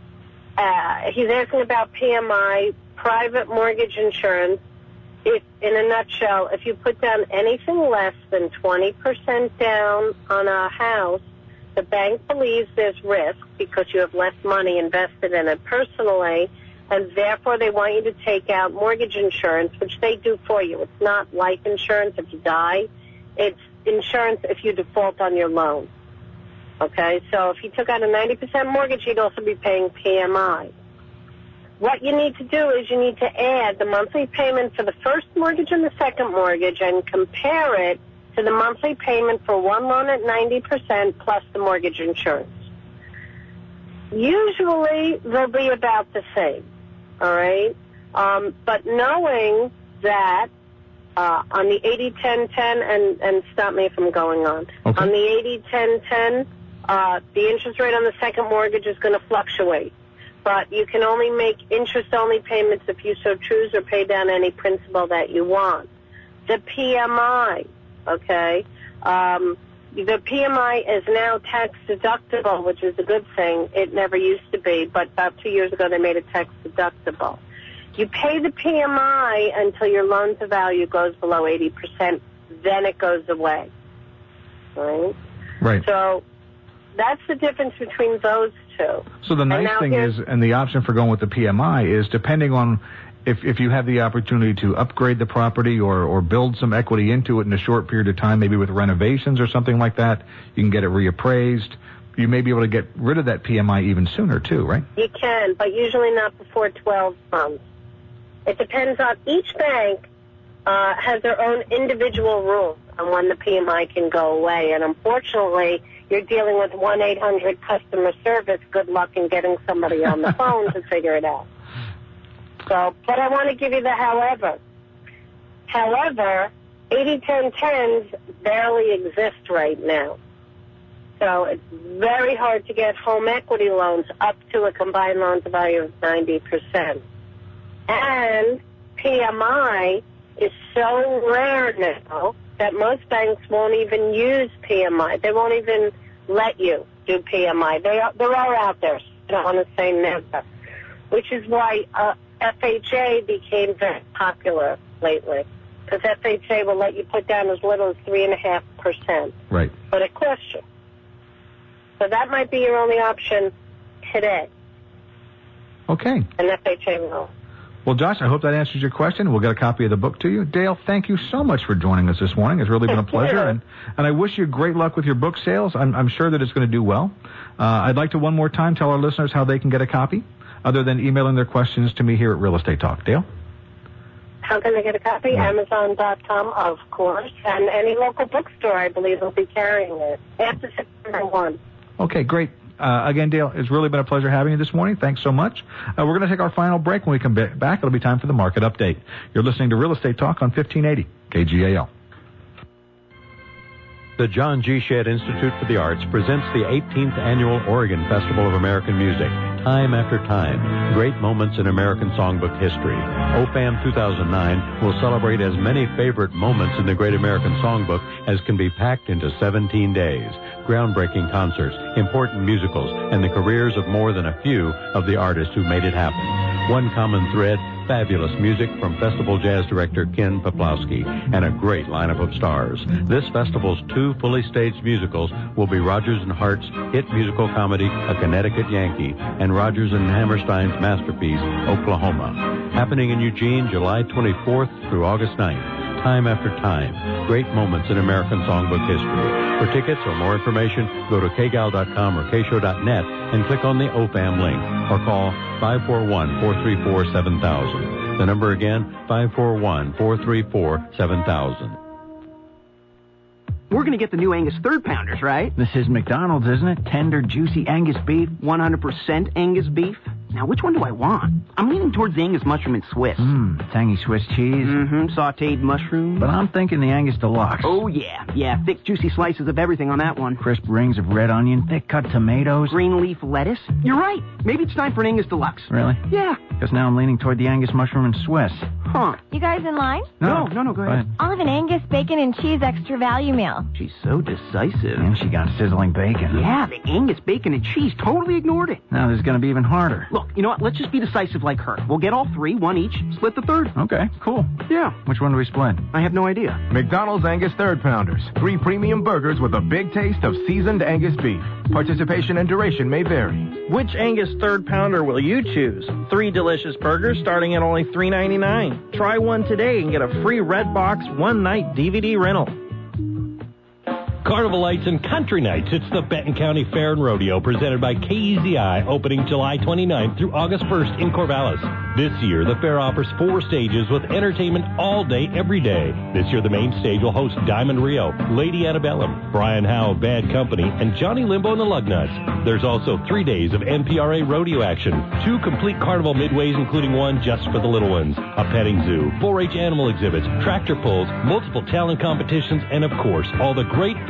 He's asking about PMI, private mortgage insurance. If, in a nutshell, if you put down anything less than 20% down on a house, the bank believes there's risk because you have less money invested in it personally, and therefore they want you to take out mortgage insurance, which they do for you. It's not life insurance if you die. It's insurance if you default on your loan. Okay, so if you took out a 90% mortgage, you'd also be paying PMI. What you need to do is you need to add the monthly payment for the first mortgage and the second mortgage and compare it to the monthly payment for one loan at 90% plus the mortgage insurance. Usually they'll be about the same, all right? But knowing that on the 80-10-10, and stop me if I'm going on. Okay. On the 80-10-10, The interest rate on the second mortgage is going to fluctuate. But you can only make interest-only payments if you so choose or pay down any principal that you want. The PMI, okay? The PMI is now tax deductible, which is a good thing. It never used to be, but about 2 years ago they made it tax deductible. You pay the PMI until your loan-to-value goes below 80%, then it goes away, right? Right. So that's the difference between those two. So the nice thing is, and the option for going with the PMI is, depending on if you have the opportunity to upgrade the property or build some equity into it in a short period of time, maybe with renovations or something like that, you can get it reappraised. You may be able to get rid of that PMI even sooner, too, right? You can, but usually not before 12 months. It depends on each bank has their own individual rules on when the PMI can go away. And unfortunately, you're dealing with 1-800 customer service. Good luck in getting somebody on the phone to figure it out. So, but I want to give you the however. However, 80-10-10s barely exist right now. So it's very hard to get home equity loans up to a combined loan-to-value of 90%. And PMI is so rare now that most banks won't even use PMI. They won't even let you do PMI. They're all out there. So I don't want to say never. Which is why FHA became very popular lately. Because FHA will let you put down as little as 3.5%. Right. But it costs you. So that might be your only option today. Okay. An FHA loan. Well, Josh, I hope that answers your question. We'll get a copy of the book to you. Dale, thank you so much for joining us this morning. It's really been a pleasure. And I wish you great luck with your book sales. I'm sure that it's going to do well. I'd like to one more time tell our listeners how they can get a copy, other than emailing their questions to me here at Real Estate Talk. Dale? How can they get a copy? Yeah. Amazon.com, of course. And any local bookstore, I believe, will be carrying it after September 1. Okay, great. Again, Dale, it's really been a pleasure having you this morning. Thanks so much. We're going to take our final break. When we come back, it'll be time for the market update. You're listening to Real Estate Talk on 1580 KGAL. The John G. Shedd Institute for the Arts presents the 18th Annual Oregon Festival of American Music. Time after time, great moments in American songbook history. OFAM 2009 will celebrate as many favorite moments in the Great American Songbook as can be packed into 17 days. Groundbreaking concerts, important musicals, and the careers of more than a few of the artists who made it happen. One common thread, fabulous music from festival jazz director Ken Poplowski, and a great lineup of stars. This festival's 2 fully staged musicals will be Rodgers and Hart's hit musical comedy, A Connecticut Yankee, and Rodgers and Hammerstein's masterpiece, Oklahoma. Happening in Eugene, July 24th through August 9th. Time after time, great moments in American songbook history. For tickets or more information, go to kgal.com or kshow.net and click on the OFAM link, or call 541-434-7000. The number again, 541-434-7000. We're going to get the new Angus third pounders, right? This is McDonald's, isn't it? Tender, juicy Angus beef. 100% Angus beef. Now, which one do I want? I'm leaning towards the Angus mushroom and Swiss. Tangy Swiss cheese. Sautéed mushrooms. But I'm thinking the Angus Deluxe. Oh, yeah. Yeah, thick, juicy slices of everything on that one. Crisp rings of red onion, thick-cut tomatoes. Green leaf lettuce. You're right. Maybe it's time for an Angus Deluxe. Really? Yeah. Because now I'm leaning toward the Angus mushroom and Swiss. Huh. You guys in line? No, go ahead. I'll have an Angus bacon and cheese extra value meal. She's so decisive. And she got sizzling bacon. Yeah, the Angus bacon and cheese totally ignored it. Now this is going to be even harder. Look, you know what? Let's just be decisive like her. We'll get all 3, 1 each, split the third. Okay, cool. Yeah. Which one do we split? I have no idea. McDonald's Angus Third Pounders. 3 premium burgers with a big taste of seasoned Angus beef. Participation and duration may vary. Which Angus Third Pounder will you choose? 3 delicious burgers starting at only $3.99. Try one today and get a free Redbox one-night DVD rental. Carnival Lights and Country Nights. It's the Benton County Fair and Rodeo presented by KEZI, opening July 29th through August 1st in Corvallis. This year, the fair offers 4 stages with entertainment all day, every day. This year, the main stage will host Diamond Rio, Lady Antebellum, Brian Howe of Bad Company, and Johnny Limbo and the Lugnuts. There's also 3 days of NPRA rodeo action, 2 complete carnival midways, including one just for the little ones, a petting zoo, 4-H animal exhibits, tractor pulls, multiple talent competitions, and of course, all the great food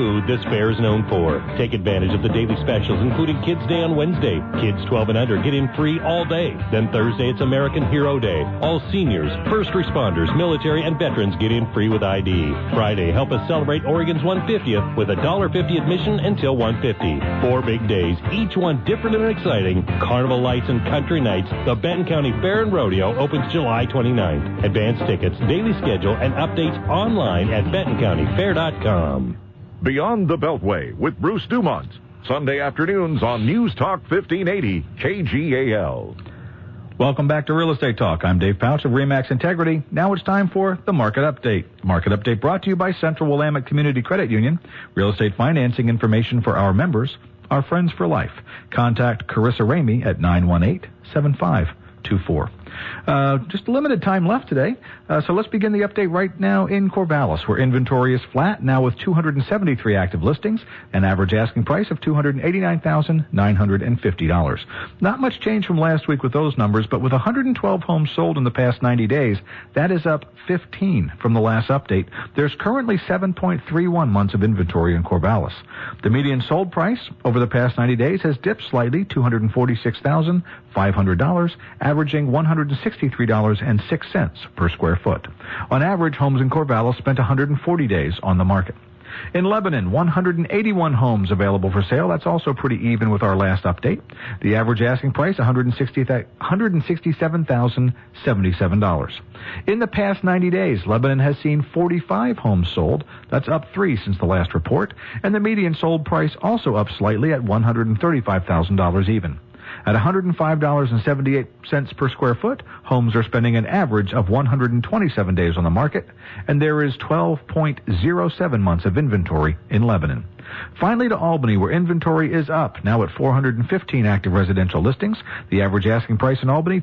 food this fair is known for. Take advantage of the daily specials, including Kids Day on Wednesday. Kids 12 and under get in free all day. Then Thursday, it's American Hero Day. All seniors, first responders, military, and veterans get in free with ID. Friday, help us celebrate Oregon's 150th with a $1.50 admission until 150. 4 big days, each one different and exciting. Carnival Lights and Country Nights. The Benton County Fair and Rodeo opens July 29th. Advance tickets, daily schedule, and updates online at BentonCountyFair.com. Beyond the Beltway with Bruce Dumont. Sunday afternoons on News Talk 1580 KGAL. Welcome back to Real Estate Talk. I'm Dave Pouch of RE/MAX Integrity. Now it's time for the Market Update. Market Update brought to you by Central Willamette Community Credit Union. Real estate financing information for our members, our friends for life. Contact Carissa Ramey at 918-7524. Just a limited time left today, so let's begin the update right now in Corvallis, where inventory is flat, now with 273 active listings, an average asking price of $289,950. Not much change from last week with those numbers, but with 112 homes sold in the past 90 days, that is up 15 from the last update. There's currently 7.31 months of inventory in Corvallis. The median sold price over the past 90 days has dipped slightly, $246,500, averaging $163.06 per square foot. On average, homes in Corvallis spent 140 days on the market. In Lebanon, 181 homes available for sale. That's also pretty even with our last update. The average asking price, $167,077. In the past 90 days, Lebanon has seen 45 homes sold. That's up 3 since the last report. And the median sold price also up slightly at $135,000 even. At $105.78 per square foot, homes are spending an average of 127 days on the market, and there is 12.07 months of inventory in Lebanon. Finally to Albany, where inventory is up, now at 415 active residential listings. The average asking price in Albany,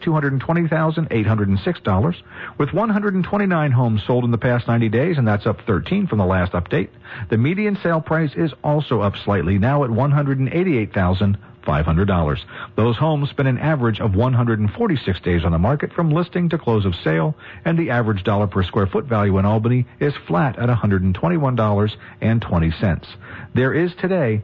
$220,806, with 129 homes sold in the past 90 days, and that's up 13 from the last update. The median sale price is also up slightly, now at $188,500. Those homes spend an average of 146 days on the market from listing to close of sale, and the average dollar per square foot value in Albany is flat at $121.20. There is today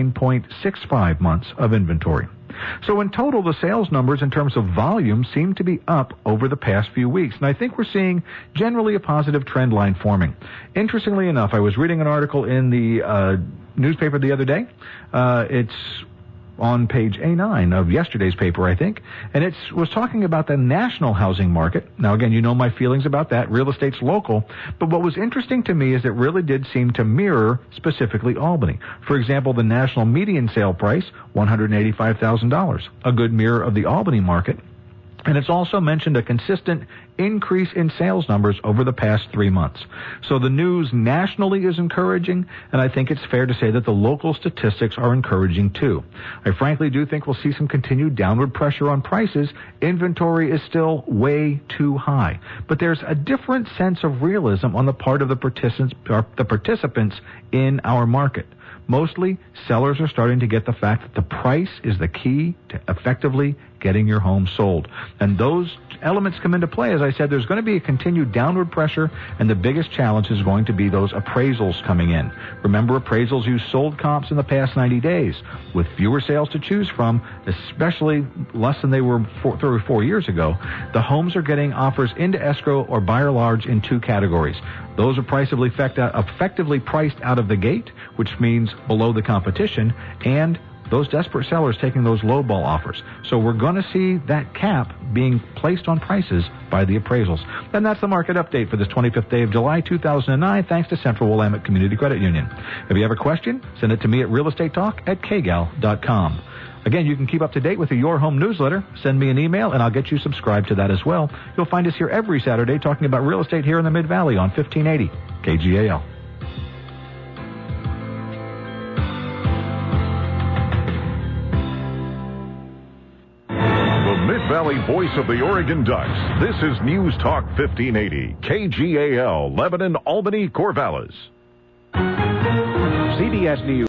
9.65 months of inventory. So in total, the sales numbers in terms of volume seem to be up over the past few weeks, and I think we're seeing generally a positive trend line forming. Interestingly enough, I was reading an article in the newspaper the other day. It's on page A9 of yesterday's paper, I think, and it was talking about the national housing market. Now, again, you know my feelings about that. Real estate's local, but what was interesting to me is it really did seem to mirror specifically Albany. For example, the national median sale price, $185,000, a good mirror of the Albany market. And it's also mentioned a consistent increase in sales numbers over the past 3 months. So the news nationally is encouraging, and I think it's fair to say that the local statistics are encouraging too. I frankly do think we'll see some continued downward pressure on prices. Inventory is still way too high. But there's a different sense of realism on the part of the participants in our market. Mostly, sellers are starting to get the fact that the price is the key to effectively getting your home sold. And those elements come into play. As I said, there's going to be a continued downward pressure, and the biggest challenge is going to be those appraisals coming in. Remember, appraisals use sold comps in the past 90 days. With fewer sales to choose from, especially less than they were 3 or 4 years ago, the homes are getting offers into escrow or buyer large in 2 categories. Those are effectively priced out of the gate, which means below the competition, and those desperate sellers taking those lowball offers. So we're going to see that cap being placed on prices by the appraisals. And that's the market update for this 25th day of July, 2009, thanks to Central Willamette Community Credit Union. If you have a question, send it to me at realestatetalk@kgal.com. Again, you can keep up to date with the Your Home newsletter. Send me an email, and I'll get you subscribed to that as well. You'll find us here every Saturday talking about real estate here in the Mid-Valley on 1580 KGAL. The Mid-Valley voice of the Oregon Ducks. This is News Talk 1580 KGAL, Lebanon, Albany, Corvallis. CBS News.